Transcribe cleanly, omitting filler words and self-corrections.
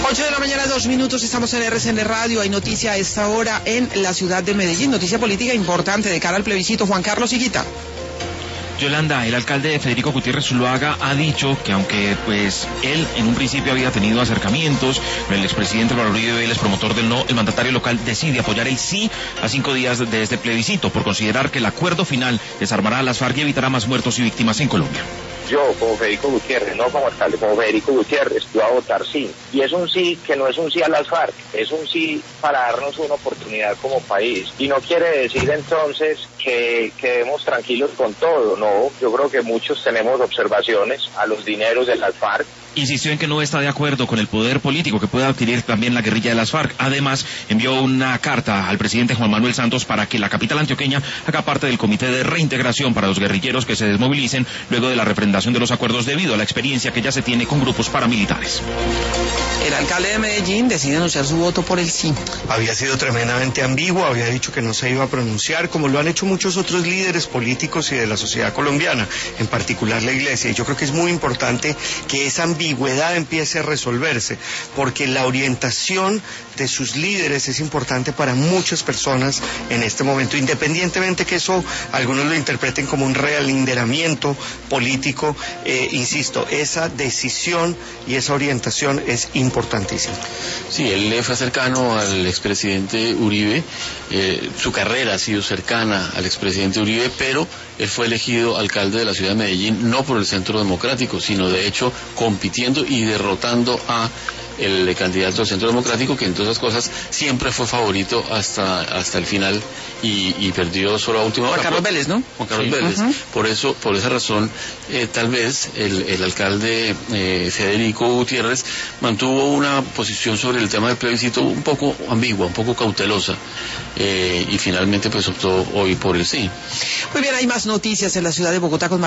8 de la mañana, 2 minutos, estamos en RCN Radio. Hay noticia a esta hora en la ciudad de Medellín, noticia política importante de cara al plebiscito. Juan Carlos Higuita. Yolanda, el alcalde Federico Gutiérrez Zuluaga ha dicho que aunque él en un principio había tenido acercamientos con el expresidente Álvaro Uribe Vélez, promotor del no, el mandatario local decide apoyar el sí a 5 días de este plebiscito por considerar que el acuerdo final desarmará a las FARC y evitará más muertos y víctimas en Colombia. Yo, como Federico Gutiérrez, no como alcalde, como Federico Gutiérrez, yo voy a votar sí. Y es un sí que no es un sí a las FARC, es un sí para darnos una oportunidad como país. Y no quiere decir entonces que quedemos tranquilos con todo, no. Yo creo que muchos tenemos observaciones a los dineros de las FARC. Insistió en que no está de acuerdo con el poder político que puede adquirir también la guerrilla de las FARC. Además, envió una carta al presidente Juan Manuel Santos para que la capital antioqueña haga parte del comité de reintegración para los guerrilleros que se desmovilicen luego de la refrendación de los acuerdos debido a la experiencia que ya se tiene con grupos paramilitares. El alcalde de Medellín decide anunciar su voto por el sí. Había sido tremendamente ambiguo, había dicho que no se iba a pronunciar, como lo han hecho muchos otros líderes políticos y de la sociedad colombiana, en particular la Iglesia. Y yo creo que es muy importante que esa ambigüedad empiece a resolverse, porque la orientación de sus líderes es importante para muchas personas en este momento, independientemente que eso algunos lo interpreten como un realinderamiento político. Insisto, esa decisión y esa orientación es importantísima. Sí, él fue cercano al expresidente Uribe, su carrera ha sido cercana al expresidente Uribe, pero él fue elegido alcalde de la ciudad de Medellín no por el Centro Democrático, sino de hecho compitiendo y derrotando a el candidato del Centro Democrático, que en todas esas cosas siempre fue favorito hasta el final y perdió solo a última hora. Juan Carlos Vélez, ¿no? Juan Carlos Vélez. Por esa razón, tal vez el alcalde Federico Gutiérrez mantuvo una posición sobre el tema del plebiscito un poco ambigua, un poco cautelosa, y finalmente pues optó hoy por el sí. Muy bien, hay más noticias en la ciudad de Bogotá con